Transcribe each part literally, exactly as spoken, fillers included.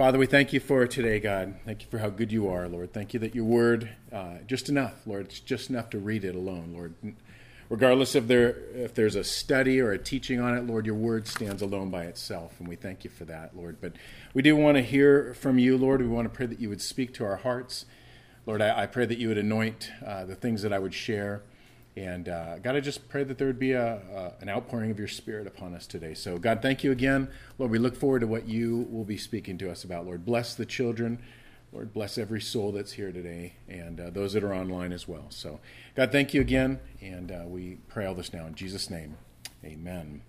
Father, we thank you for today, God. Thank you for how good you are, Lord. Thank you that your word, uh, just enough, Lord. It's just enough to read it alone, Lord. Regardless of there, if there's a study or a teaching on it, Lord, your word stands alone by itself, and we thank you for that, Lord. But we do want to hear from you, Lord. We want to pray that you would speak to our hearts. Lord, I, I pray that you would anoint uh, the things that I would share. And uh, God, I just pray that there would be a, a an outpouring of your Spirit upon us today. So God, thank you again. Lord, we look forward to what you will be speaking to us about. Lord, bless the children. Lord, bless every soul that's here today and uh, those that are online as well. So God, thank you again. And uh, we pray all this now in Jesus' name. Amen.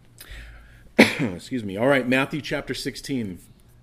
Excuse me. All right, Matthew chapter sixteen.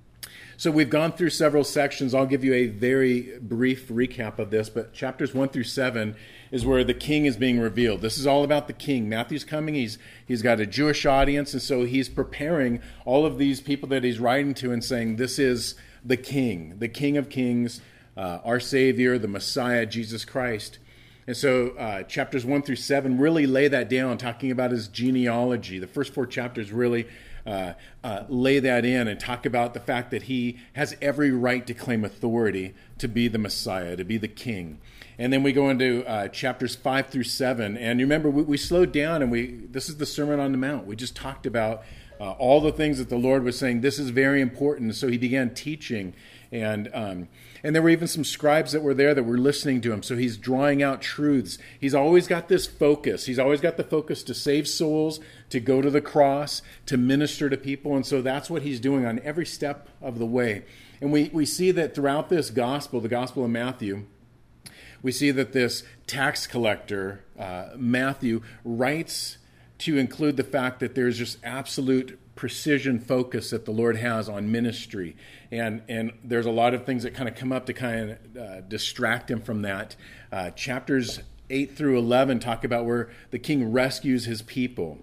So we've gone through several sections. I'll give you a very brief recap of this, but chapters one through seven is where the king is being revealed. This is all about the king. Matthew's coming. He's he's got a Jewish audience, and so he's preparing all of these people that he's writing to and saying, this is the king, the King of Kings, uh, our Savior, the Messiah, Jesus Christ. And so uh, chapters one through seven really lay that down, talking about his genealogy. The first four chapters really Uh, uh, lay that in and talk about the fact that he has every right to claim authority to be the Messiah, to be the king. And then we go into uh, chapters five through seven. And you remember, we, we slowed down and we this is the Sermon on the Mount. We just talked about uh, all the things that the Lord was saying. This is very important. So he began teaching. And um, and there were even some scribes that were there that were listening to him. So he's drawing out truths. He's always got this focus. He's always got the focus to save souls, to go to the cross, to minister to people. And so that's what he's doing on every step of the way. And we, we see that throughout this gospel, the Gospel of Matthew, we see that this tax collector, uh, Matthew, writes to include the fact that there's just absolute precision focus that the Lord has on ministry. And and there's a lot of things that kind of come up to kind of uh, distract him from that. Uh, chapters eight through eleven talk about where the king rescues his people.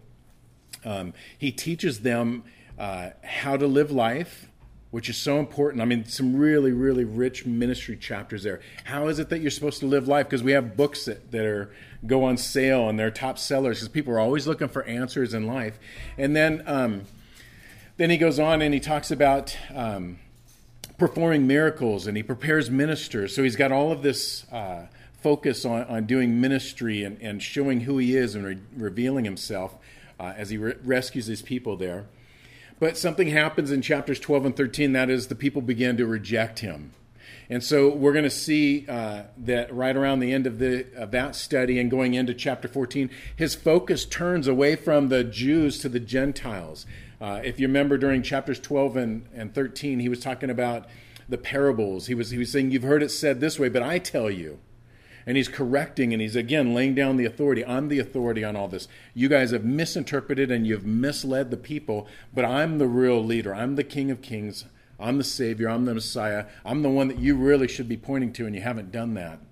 Um, he teaches them uh, how to live life, which is so important. I mean, some really, really rich ministry chapters there. How is it that you're supposed to live life? Because we have books that, that are go on sale and they're top sellers because people are always looking for answers in life. And then um, then he goes on and he talks about um, performing miracles, and he prepares ministers. So he's got all of this uh, focus on, on doing ministry and, and showing who he is and re- revealing himself uh, as he re- rescues his people there. But something happens in chapters twelve and thirteen, that is, the people begin to reject him. And so we're going to see uh, that right around the end of, the, of that study and going into chapter fourteen, his focus turns away from the Jews to the Gentiles. Uh, if you remember during chapters twelve and, and thirteen, he was talking about the parables. He was, he was saying, you've heard it said this way, but I tell you. And he's correcting, and he's, again, laying down the authority. I'm the authority on all this. You guys have misinterpreted, and you've misled the people, but I'm the real leader. I'm the King of Kings. I'm the Savior. I'm the Messiah. I'm the one that you really should be pointing to, and you haven't done that.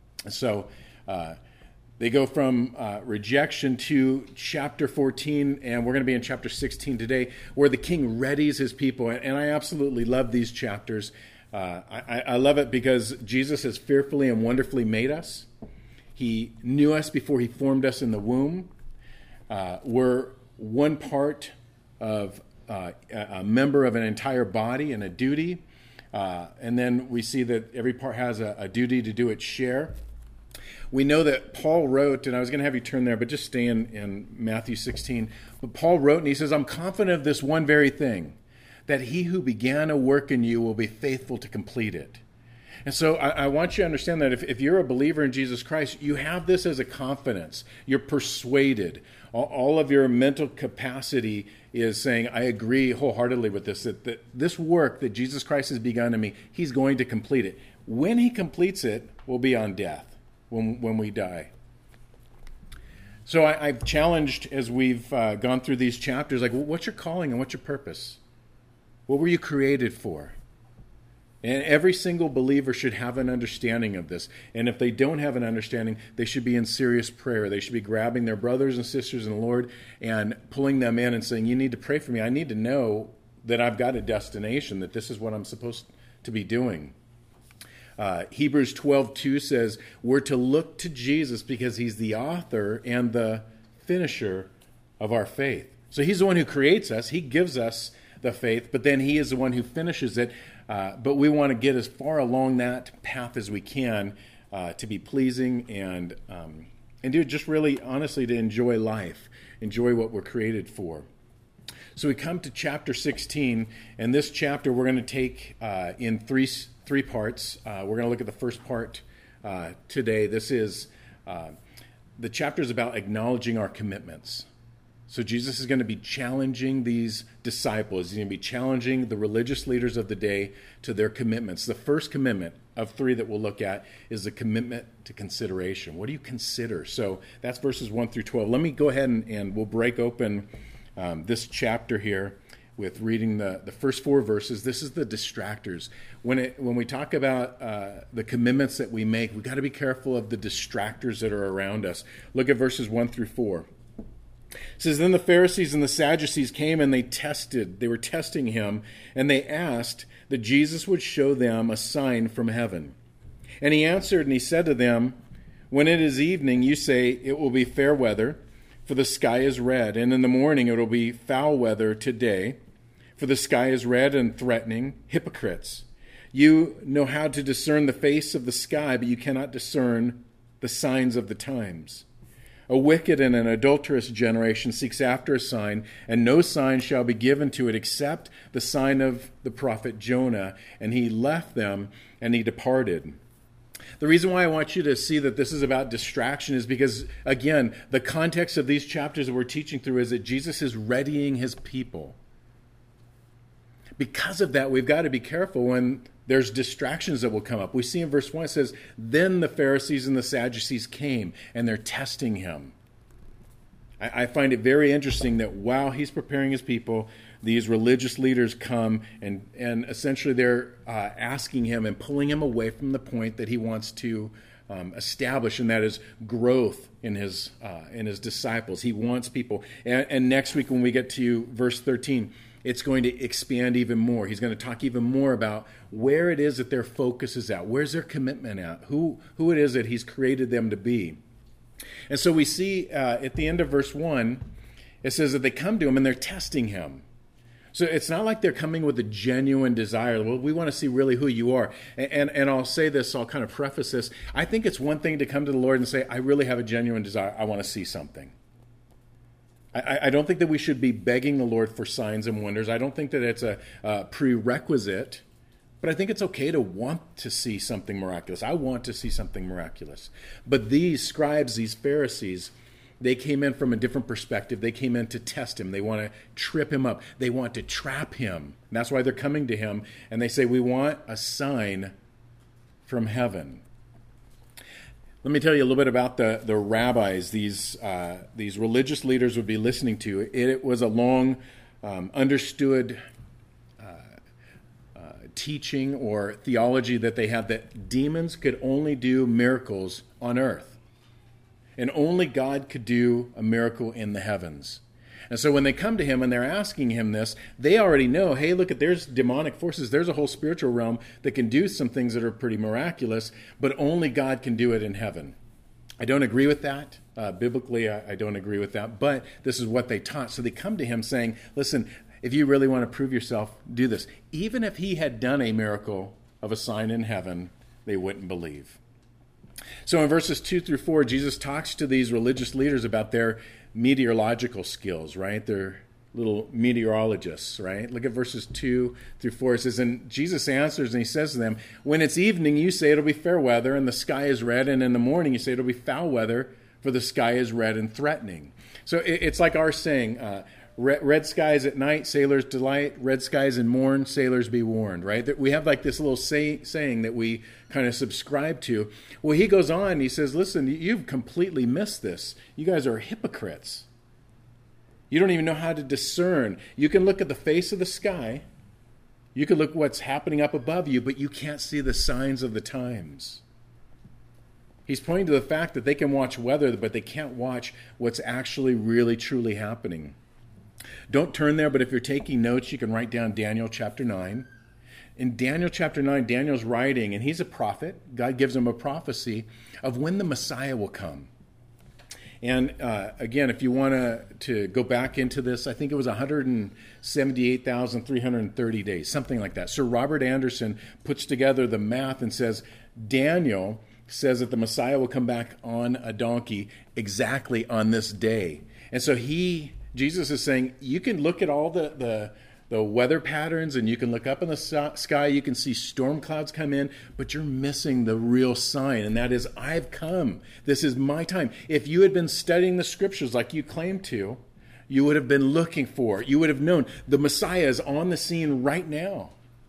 So uh, they go from uh, rejection to chapter fourteen, and we're going to be in chapter sixteen today, where the king readies his people. And I absolutely love these chapters. Uh, I, I love it because Jesus has fearfully and wonderfully made us. He knew us before he formed us in the womb. Uh, we're one part of uh, a member of an entire body and a duty. Uh, and then we see that every part has a, a duty to do its share. We know that Paul wrote, and I was going to have you turn there, but just stay in, in Matthew sixteen. But Paul wrote, and he says, I'm confident of this one very thing, that he who began a work in you will be faithful to complete it. And so I, I want you to understand that if, if you're a believer in Jesus Christ, you have this as a confidence. You're persuaded. All, all of your mental capacity is saying, I agree wholeheartedly with this, that, that this work that Jesus Christ has begun in me, he's going to complete it. When he completes it, we'll be on death, when, when we die. So I, I've challenged, as we've uh, gone through these chapters, like, well, what's your calling and what's your purpose? What were you created for? And every single believer should have an understanding of this. And if they don't have an understanding, they should be in serious prayer. They should be grabbing their brothers and sisters in the Lord and pulling them in and saying, you need to pray for me. I need to know that I've got a destination, that this is what I'm supposed to be doing. Uh, Hebrews twelve two says, we're to look to Jesus because he's the author and the finisher of our faith. So he's the one who creates us. He gives us the faith, but then he is the one who finishes it. Uh, but we want to get as far along that path as we can uh, to be pleasing and um, and do just really honestly to enjoy life, enjoy what we're created for. So we come to chapter sixteen, and this chapter we're going to take uh, in three three parts. Uh, we're going to look at the first part uh, today. This is uh, the chapter is about acknowledging our commitments. So Jesus is going to be challenging these disciples. He's going to be challenging the religious leaders of the day to their commitments. The first commitment of three that we'll look at is the commitment to consideration. What do you consider? So that's verses one through twelve. Let me go ahead and, and we'll break open um, this chapter here with reading the, the first four verses. This is the distractors. When it when we talk about uh, the commitments that we make, we've got to be careful of the distractors that are around us. Look at verses one through four. It says, then the Pharisees and the Sadducees came and they tested, they were testing him, and they asked that Jesus would show them a sign from heaven. And he answered and he said to them, when it is evening, you say it will be fair weather, for the sky is red, and in the morning it will be foul weather today, for the sky is red and threatening. Hypocrites, you know how to discern the face of the sky, but you cannot discern the signs of the times. A wicked and an adulterous generation seeks after a sign, and no sign shall be given to it except the sign of the prophet Jonah. And he left them and he departed. The reason why I want you to see that this is about distraction is because, again, the context of these chapters that we're teaching through is that Jesus is readying his people. Because of that, we've got to be careful when there's distractions that will come up. We see in verse one, it says, then the Pharisees and the Sadducees came, and they're testing him. I, I find it very interesting that while he's preparing his people, these religious leaders come, and, and essentially they're uh, asking him and pulling him away from the point that he wants to um, establish, and that is growth in his uh, in his disciples. He wants people. And, and next week when we get to verse thirteen, it's going to expand even more. He's going to talk even more about where it is that their focus is at. Where's their commitment at? Who, who it is that he's created them to be. And so we see uh, at the end of verse one, it says that they come to him and they're testing him. So it's not like they're coming with a genuine desire. Well, we want to see really who you are. And, and, and I'll say this, I'll kind of preface this. I think it's one thing to come to the Lord and say, I really have a genuine desire. I want to see something. I, I don't think that we should be begging the Lord for signs and wonders. I don't think that it's a, a prerequisite, but I think it's okay to want to see something miraculous. I want to see something miraculous. But these scribes, these Pharisees, they came in from a different perspective. They came in to test him. They want to trip him up. They want to trap him. And that's why they're coming to him. And they say, we want a sign from heaven. Let me tell you a little bit about the, the rabbis these uh, these religious leaders would be listening to. It, it was a long um, understood uh, uh, teaching or theology that they had that demons could only do miracles on earth. And only God could do a miracle in the heavens. And so when they come to him and they're asking him this, they already know, hey, look, at there's demonic forces. There's a whole spiritual realm that can do some things that are pretty miraculous, but only God can do it in heaven. I don't agree with that. Uh, biblically, I, I don't agree with that, but this is what they taught. So they come to him saying, listen, if you really want to prove yourself, do this. Even if he had done a miracle of a sign in heaven, they wouldn't believe. So in verses two through four, Jesus talks to these religious leaders about their meteorological skills, right? They're little meteorologists, right? Look at verses two through four. It says, and Jesus answers and he says to them, when it's evening, you say it'll be fair weather and the sky is red. And in the morning, you say it'll be foul weather, for the sky is red and threatening. So it's like our saying, uh, red, red skies at night, sailors delight. Red skies in morn, sailors be warned, right? We have like this little say, saying that we kind of subscribe to. Well, he goes on, he says, listen, you've completely missed this. You guys are hypocrites. You don't even know how to discern. You can look at the face of the sky. You can look at what's happening up above you, but you can't see the signs of the times. He's pointing to the fact that they can watch weather, but they can't watch what's actually really, truly happening. Don't turn there, but if you're taking notes, you can write down Daniel chapter nine. In Daniel chapter nine, Daniel's writing, and he's a prophet. God gives him a prophecy of when the Messiah will come. And uh, again, if you want to to go back into this, I think it was one hundred seventy-eight thousand three hundred thirty days, something like that. Sir Robert Anderson puts together the math and says Daniel says that the Messiah will come back on a donkey exactly on this day. And so he, Jesus is saying, you can look at all the, the, the weather patterns and you can look up in the sky, you can see storm clouds come in, but you're missing the real sign, and that is, I've come. This is my time. If you had been studying the scriptures like you claim to, you would have been looking for, you would have known the Messiah is on the scene right now.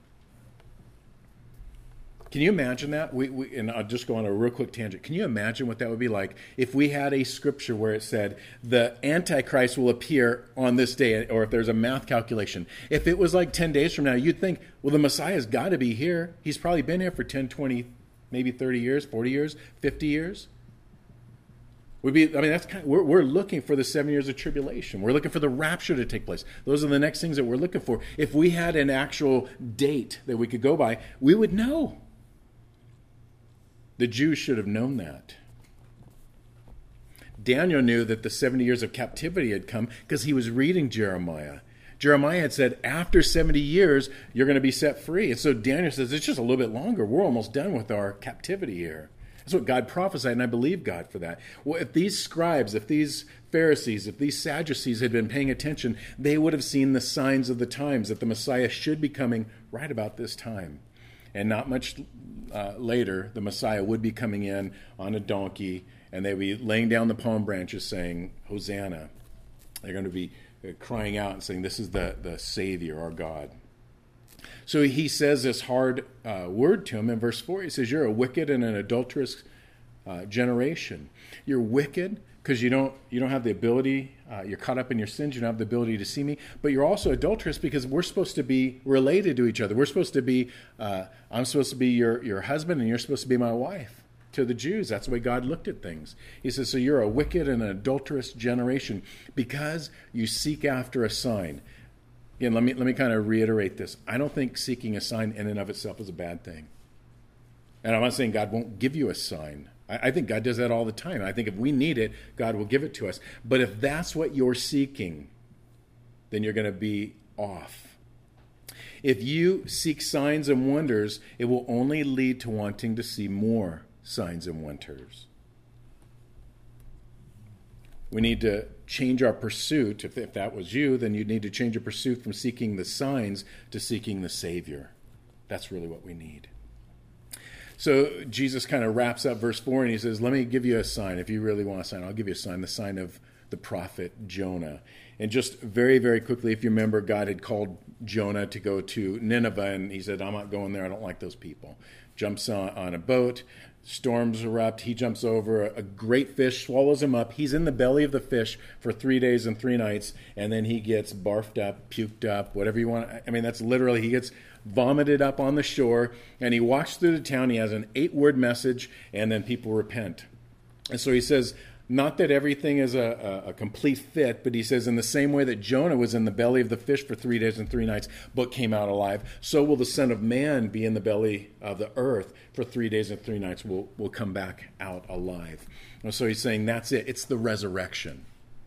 Can you imagine that? We, we, and I'll just go on a real quick tangent. Can you imagine what that would be like if we had a scripture where it said the Antichrist will appear on this day, or if there's a math calculation? If it was like ten days from now, you'd think, well, the Messiah's got to be here. He's probably been here for ten, twenty, maybe thirty years, forty years, fifty years. We'd be, I mean, that's kind of, we're, we're looking for the seven years of tribulation. We're looking for the rapture to take place. Those are the next things that we're looking for. If we had an actual date that we could go by, we would know. The Jews should have known that. Daniel knew that the seventy years of captivity had come because he was reading Jeremiah. Jeremiah had said, after seventy years, you're going to be set free. And so Daniel says, it's just a little bit longer. We're almost done with our captivity here. That's what God prophesied, and I believe God for that. Well, if these scribes, if these Pharisees, if these Sadducees had been paying attention, they would have seen the signs of the times, that the Messiah should be coming right about this time. And not much uh, later, the Messiah would be coming in on a donkey, and they would be laying down the palm branches saying, Hosanna. They're going to be crying out and saying, this is the, the Savior, our God. So he says this hard uh, word to him in verse four. He says, you're a wicked and an adulterous uh, generation. You're wicked because you don't you don't have the ability, uh, you're caught up in your sins, you don't have the ability to see me, but you're also adulterous because we're supposed to be related to each other. We're supposed to be, uh, I'm supposed to be your, your husband and you're supposed to be my wife. To the Jews, that's the way God looked at things. He says, so you're a wicked and an adulterous generation because you seek after a sign. Again, let me let me kind of reiterate this. I don't think seeking a sign in and of itself is a bad thing. And I'm not saying God won't give you a sign. I, I think God does that all the time. I think if we need it, God will give it to us. But if that's what you're seeking, then you're going to be off. If you seek signs and wonders, it will only lead to wanting to see more signs and wonders. We need to change our pursuit. If, if that was you, then you'd need to change your pursuit from seeking the signs to seeking the Savior. That's really what we need. So Jesus kind of wraps up verse four and he says, let me give you a sign. If you really want a sign, I'll give you a sign, the sign of the prophet Jonah. And just very, very quickly, if you remember, God had called Jonah to go to Nineveh, and he said, I'm not going there. I don't like those people. Jumps on, on a boat. Storms erupt. He jumps over. A great fish swallows him up. He's in the belly of the fish for three days and three nights, and then he gets barfed up, puked up, whatever you want. I mean, that's literally, he gets vomited up on the shore, and he walks through the town. He has an eight-word message, and then people repent. And so he says, not that everything is a, a, a complete fit, but he says in the same way that Jonah was in the belly of the fish for three days and three nights, but came out alive, so will the Son of Man be in the belly of the earth for three days and three nights, will will come back out alive. And so he's saying that's it. It's the resurrection.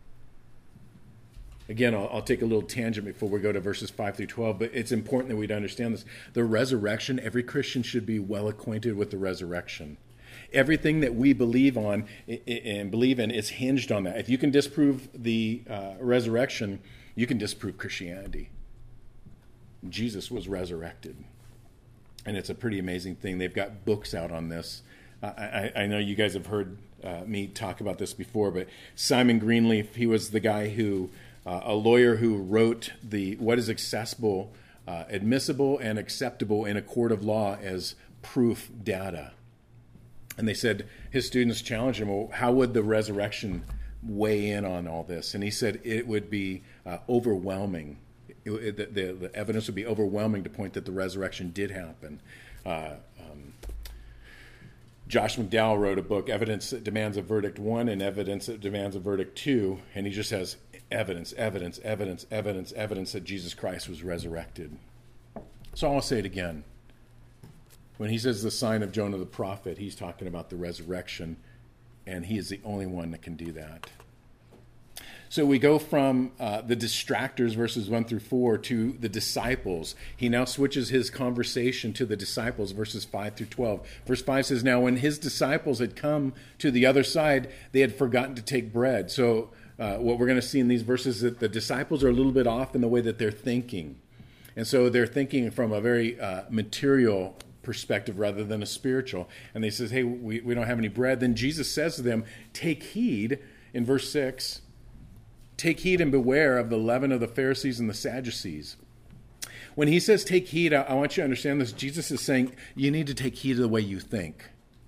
Again, I'll, I'll take a little tangent before we go to verses five through twelve, but it's important that we'd understand this. The resurrection, every Christian should be well acquainted with the resurrection. Everything that we believe on and believe in is hinged on that. If you can disprove the uh, resurrection, you can disprove Christianity. Jesus was resurrected. And it's a pretty amazing thing. They've got books out on this. I, I, I know you guys have heard uh, me talk about this before, but Simon Greenleaf, he was the guy who, uh, a lawyer who wrote the what is accessible, uh, admissible and acceptable in a court of law as proof data. And they said, his students challenged him, well, how would the resurrection weigh in on all this? And he said it would be uh, overwhelming. It, it, the, the, the evidence would be overwhelming to point that the resurrection did happen. Uh, um, Josh McDowell wrote a book, Evidence That Demands a Verdict one and Evidence That Demands a Verdict two, and he just has evidence, evidence, evidence, evidence, evidence that Jesus Christ was resurrected. So I'll say it again. When he says the sign of Jonah the prophet, he's talking about the resurrection. and he is the only one that can do that. So we go from uh, the distractors, verses one through four, to the disciples. He now switches his conversation to the disciples, verses five through twelve. Verse five says, now when his disciples had come to the other side, they had forgotten to take bread. So uh, what we're going to see in these verses is that the disciples are a little bit off in the way that they're thinking. And so they're thinking from a very uh, material perspective rather than a spiritual. And they says, hey, we, we don't have any bread. Then Jesus says to them, take heed, in verse six, take heed and beware of the leaven of the Pharisees and the Sadducees. When he says take heed, I, I want you to understand this. Jesus is saying you need to take heed of the way you think.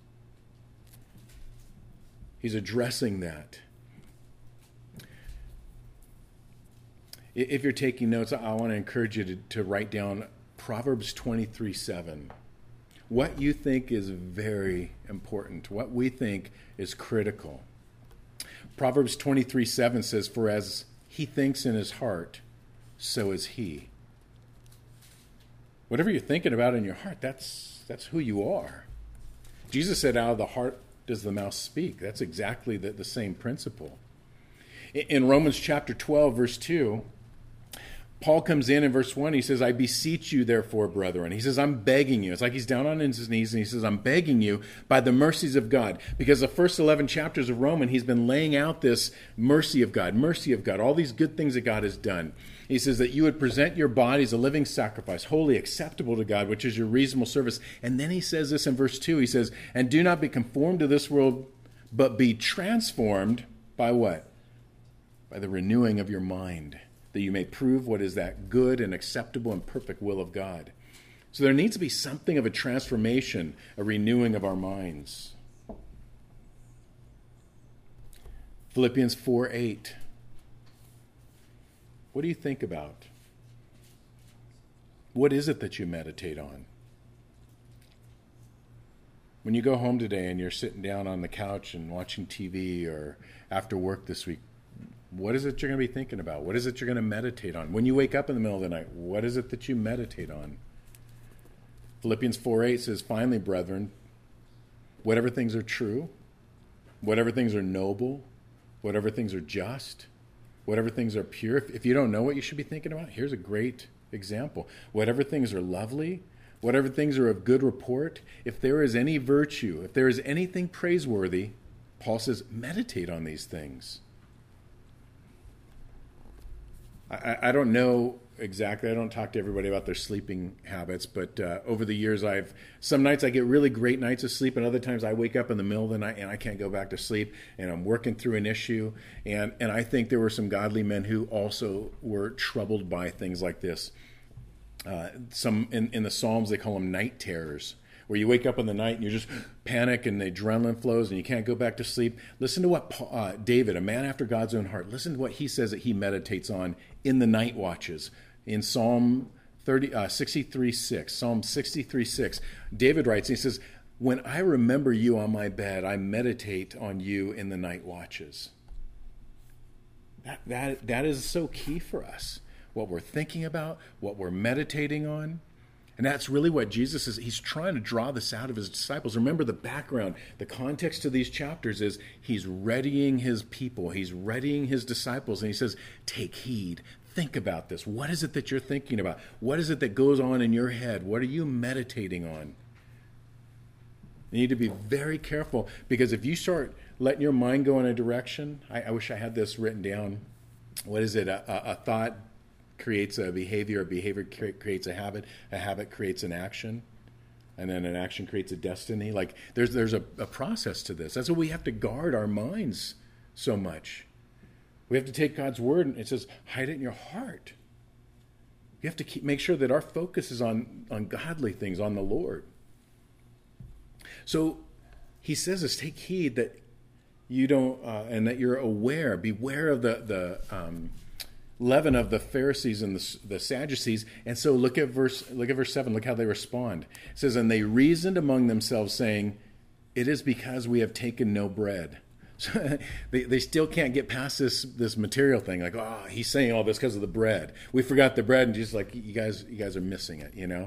He's addressing that. If you're taking notes, I want to encourage you to, to write down Proverbs twenty-three seven. What you think is very important. What we think is critical. Proverbs twenty-three seven says, for as he thinks in his heart, so is he. Whatever you're thinking about in your heart, that's that's who you are. Jesus said, out of the heart does the mouth speak. That's exactly the, the same principle. In Romans chapter twelve, verse two, Paul comes in in verse one. He says, I beseech you, therefore, brethren. He says, I'm begging you. It's like he's down on his knees, and he says, I'm begging you by the mercies of God. Because the first eleven chapters of Romans, he's been laying out this mercy of God, mercy of God, all these good things that God has done. He says that you would present your bodies a living sacrifice, wholly acceptable to God, which is your reasonable service. And then he says this in verse two. He says, and do not be conformed to this world, but be transformed by what? By the renewing of your mind, that you may prove what is that good and acceptable and perfect will of God. So there needs to be something of a transformation, a renewing of our minds. Philippians four eight. What do you think about? What is it that you meditate on? When you go home today and you're sitting down on the couch and watching T V or after work this week, what is it you're going to be thinking about? What is it you're going to meditate on? When you wake up in the middle of the night, what is it that you meditate on? Philippians four eight says, finally, brethren, whatever things are true, whatever things are noble, whatever things are just, whatever things are pure. If, if you don't know what you should be thinking about, here's a great example. Whatever things are lovely, whatever things are of good report, if there is any virtue, if there is anything praiseworthy, Paul says, meditate on these things. I, I don't know exactly. I don't talk to everybody about their sleeping habits, but uh, over the years, I've some nights I get really great nights of sleep, and other times I wake up in the middle of the night and I can't go back to sleep, and I'm working through an issue. And, and I think there were some godly men who also were troubled by things like this. Uh, some in, in the Psalms, they call them night terrors, where you wake up in the night and you just panic and the adrenaline flows and you can't go back to sleep. Listen to what Paul, uh, David, a man after God's own heart, listen to what he says that he meditates on in the night watches. In Psalm thirty, uh, sixty-three six, Psalm sixty-three six, David writes, he says, when I remember you on my bed, I meditate on you in the night watches. That, that, that is so key for us. What we're thinking about, what we're meditating on. And that's really what Jesus is. He's trying to draw this out of his disciples. Remember the background, the context to these chapters is he's readying his people. He's readying his disciples. And he says, take heed. Think about this. What is it that you're thinking about? What is it that goes on in your head? What are you meditating on? You need to be very careful, because if you start letting your mind go in a direction, I, I wish I had this written down. What is it? A, a, a thought creates a behavior, a behavior creates a habit, a habit creates an action, and then an action creates a destiny. Like there's there's a, a process to this. That's why we have to guard our minds so much. We have to take God's word, and it says, hide it in your heart. You have to keep, make sure that our focus is on, on godly things, on the Lord. So he says this, take heed that you don't, uh, and that you're aware, beware of the, the um, leaven of the Pharisees and the, the Sadducees. And so look at verse, look at verse seven, look how they respond. It says, and they reasoned among themselves, saying, it is because we have taken no bread. So they, they still can't get past this this material thing. Like, oh, he's saying all this because of the bread. We forgot the bread, and just like, you guys you guys are missing it, you know.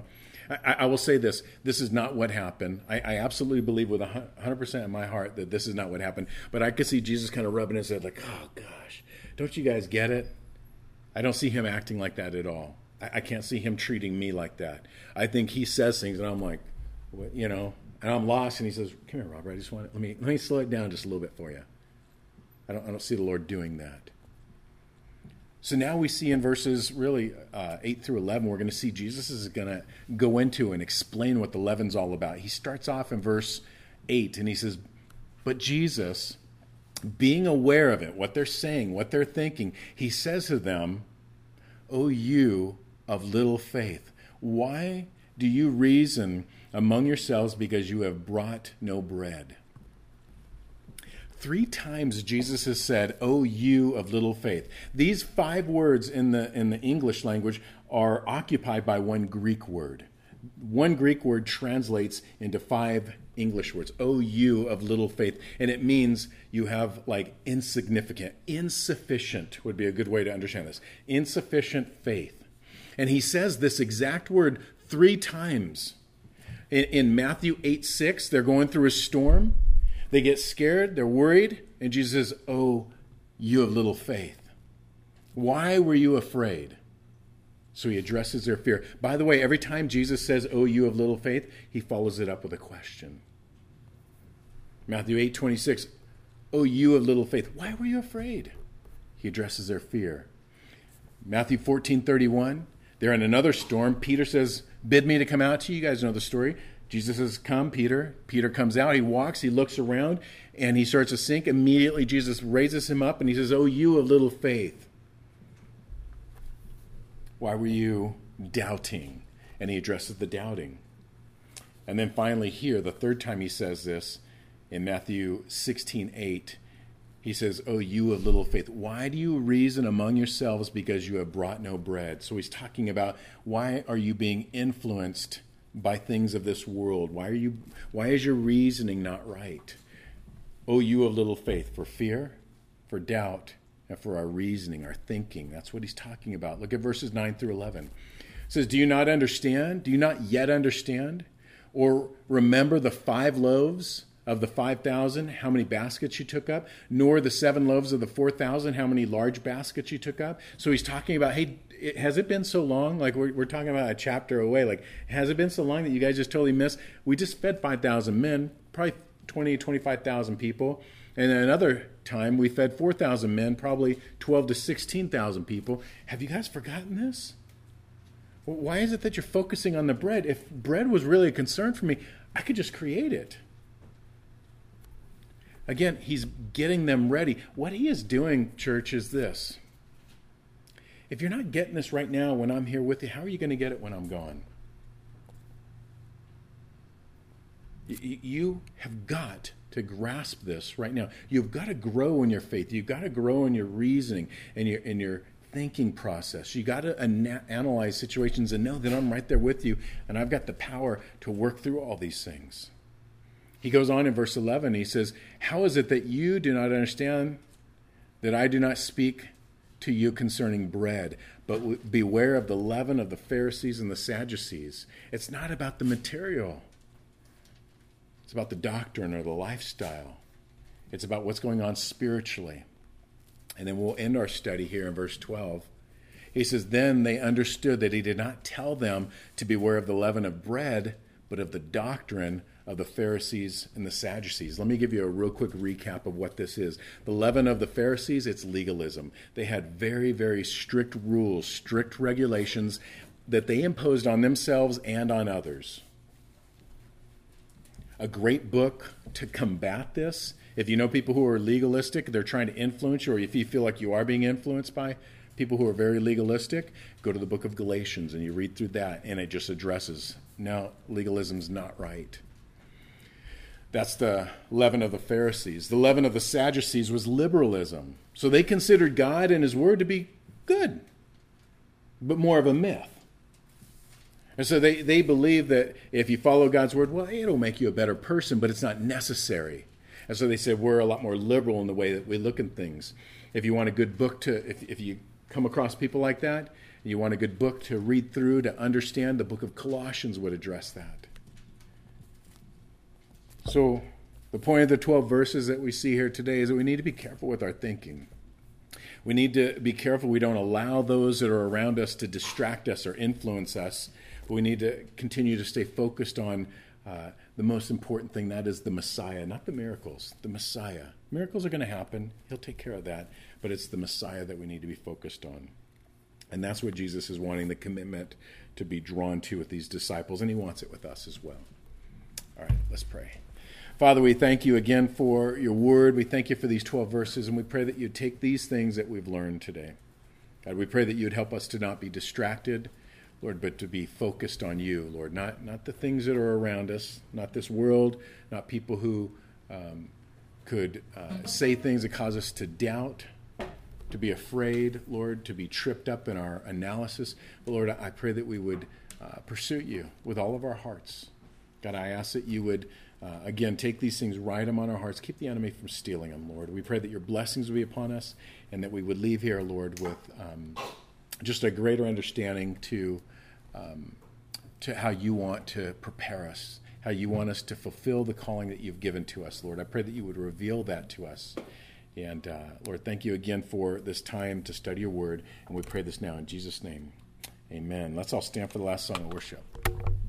I, I will say this. This is not what happened. I, I absolutely believe with one hundred percent of my heart that this is not what happened. But I could see Jesus kind of rubbing his head like, oh, gosh, don't you guys get it? I don't see him acting like that at all. I, I can't see him treating me like that. I think he says things, and I'm like, you know, and I'm lost. And he says, come here, Robert. I just want to, let me, let me slow it down just a little bit for you. I don't, I don't see the Lord doing that. So now we see in verses really uh, eight through eleven, we're going to see Jesus is going to go into and explain what the leaven's all about. He starts off in verse eight and he says, but Jesus, being aware of it, what they're saying, what they're thinking, he says to them, O you of little faith, why do you reason among yourselves because you have brought no bread? Three times Jesus has said, "O you of little faith." These five words in the in the English language are occupied by one Greek word. One Greek word translates into five English words. "O you of little faith," and it means you have like insignificant, insufficient would be a good way to understand this. Insufficient faith, and he says this exact word three times. In, in Matthew eight six, they're going through a storm. They get scared, they're worried, and Jesus says, "Oh, you of little faith. Why were you afraid?" So he addresses their fear. By the way, every time Jesus says, "Oh, you of little faith," he follows it up with a question. Matthew eight twenty-six, "Oh, you of little faith, why were you afraid?" He addresses their fear. Matthew fourteen thirty-one, they're in another storm. Peter says, "Bid me to come out to you." You guys know the story. Jesus says, "Come, Peter." Peter comes out. He walks. He looks around, and he starts to sink. Immediately, Jesus raises him up, and he says, "Oh, you of little faith. Why were you doubting?" And he addresses the doubting. And then finally here, the third time he says this, in Matthew sixteen eight, he says, "Oh, you of little faith, why do you reason among yourselves because you have brought no bread?" So he's talking about why are you being influenced by things of this world? Why are you? Why is your reasoning not right? "Oh, you of little faith," for fear, for doubt, and for our reasoning, our thinking. That's what he's talking about. Look at verses nine through eleven. It says, "Do you not understand? Do you not yet understand? Or remember the five loaves of the five thousand, how many baskets you took up? Nor the seven loaves of the four thousand, how many large baskets you took up?" So he's talking about, hey, it, has it been so long? Like we're, we're talking about a chapter away. Like, has it been so long that you guys just totally missed? We just fed five thousand men, probably twenty, twenty-five thousand people. And then another time we fed four thousand men, probably twelve to sixteen thousand people. Have you guys forgotten this? Well, why is it that you're focusing on the bread? If bread was really a concern for me, I could just create it. Again, he's getting them ready. What he is doing, church, is this. If you're not getting this right now when I'm here with you, how are you going to get it when I'm gone? You have got to grasp this right now. You've got to grow in your faith. You've got to grow in your reasoning and your in your thinking process. You got to ana- analyze situations and know that I'm right there with you, and I've got the power to work through all these things. He goes on in verse eleven. He says, "How is it that you do not understand that I do not speak to you concerning bread, but beware of the leaven of the Pharisees and the Sadducees?" It's not about the material. It's about the doctrine or the lifestyle. It's about what's going on spiritually. And then we'll end our study here in verse twelve. He says, "Then they understood that he did not tell them to beware of the leaven of bread, but of the doctrine of the Pharisees and the Sadducees." Let me give you a real quick recap of what this is. The leaven of the Pharisees, it's legalism. They had very, very strict rules, strict regulations that they imposed on themselves and on others. A great book to combat this, if you know people who are legalistic, they're trying to influence you, or if you feel like you are being influenced by people who are very legalistic, go to the book of Galatians and you read through that, and it just addresses, no, legalism's not right. That's the leaven of the Pharisees. The leaven of the Sadducees was liberalism. So they considered God and his word to be good, but more of a myth. And so they, they believe that if you follow God's word, well, it'll make you a better person, but it's not necessary. And so they said we're a lot more liberal in the way that we look at things. If you want a good book to, if, if you come across people like that, You want a good book to read through, to understand. The book of Colossians would address that. So the point of the twelve verses that we see here today is that we need to be careful with our thinking. We need to be careful we don't allow those that are around us to distract us or influence us. But we need to continue to stay focused on uh, the most important thing, that is the Messiah, not the miracles, the Messiah. Miracles are going to happen. He'll take care of that. But it's the Messiah that we need to be focused on. And that's what Jesus is wanting the commitment to be drawn to with these disciples, and he wants it with us as well. All right, let's pray. Father, we thank you again for your word. We thank you for these twelve verses, and we pray that you'd take these things that we've learned today. God, we pray that you'd help us to not be distracted, Lord, but to be focused on you, Lord, not, not the things that are around us, not this world, not people who um, could uh, say things that cause us to doubt, to be afraid, Lord, to be tripped up in our analysis. But Lord, I pray that we would uh, pursue you with all of our hearts. God, I ask that you would Uh, again, take these things, write them on our hearts. Keep the enemy from stealing them, Lord. We pray that your blessings will be upon us and that we would leave here, Lord, with um, just a greater understanding to, um, to how you want to prepare us, how you want us to fulfill the calling that you've given to us, Lord. I pray that you would reveal that to us. And, uh, Lord, thank you again for this time to study your word. And we pray this now in Jesus' name. Amen. Let's all stand for the last song of worship.